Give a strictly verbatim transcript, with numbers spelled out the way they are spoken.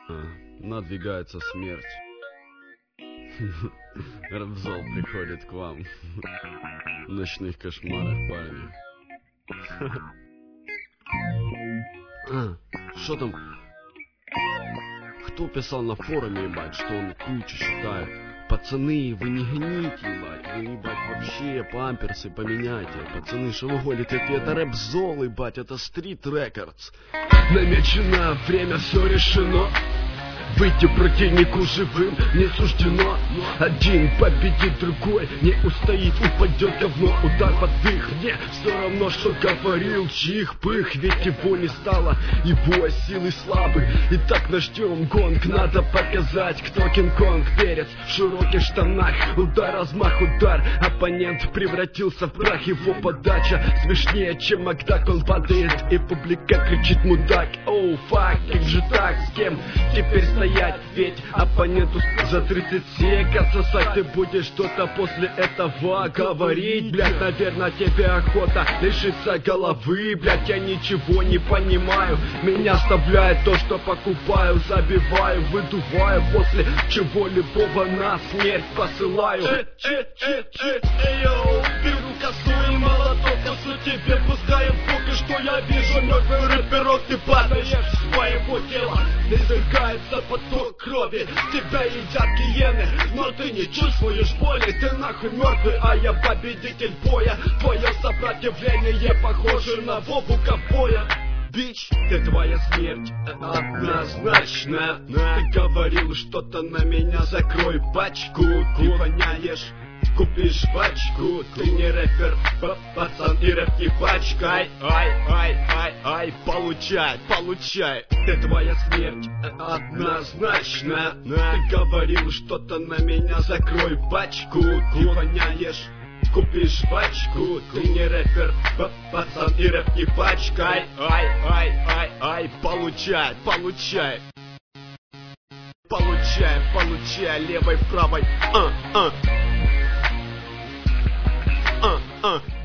А, надвигается смерть. Рапзол приходит к вам в ночных кошмарах, парни. А, что там? Кто писал на форуме, ебать, что он круче считает? Пацаны, вы не гните, ебать, вы, ебать, вообще памперсы поменяйте. Пацаны, что вы гоните? Это рэп-зол, ебать, это стрит рекордс. Намечено, время, все решено. Выйти противнику живым не суждено. Один победит, другой не устоит, упадет говно. Удар под дых, мне все равно, что говорил чих пых. Ведь его не стало, его силы слабы. Итак, начнем гонг, надо показать, кто Кинг-Конг. Перец в широких штанах, удар, размах, удар. Оппонент превратился в прах, его подача смешнее, чем Макдак. Он падает, и публика кричит мудак. Оу, фак, как же так, с кем теперь стоять? Ведь оппоненту за тридцать секунд сосать. Ты будешь что-то после этого говорить, блядь. Наверное, тебе охота лишиться головы, блядь. Я ничего не понимаю, меня оставляет то, что покупаю. Забиваю, выдуваю, после чего любого на смерть посылаю. Эйоу, беру косу и молоток, косу тебе пускаю в бок. И что я вижу, мертвый рэперок, ты падаешь с своего тела. Извергается поток крови, тебя едят гиены, но ты не чувствуешь боли. Ты нахуй мертвый, а я победитель боя. Твое сопротивление похоже на Вову ковбоя. Бич, ты твоя смерть однозначно. Ты говорил что-то на меня, закрой пачку. Ты воняешь, купишь пачку. Ты не рэпер, пацан, и рэп не пачкай. Ай, ай, ай, ай, получай, получай. Ты твоя смерть однозначно. Ты говорил что-то на меня, закрой пачку. Ты воняешь, купишь пачку. Ты не рэпер, пацан, и рэп не пачкай. Ай, ай, ай, ай, получай, получай. Получай, получай, левой, правой. А, а. А, а.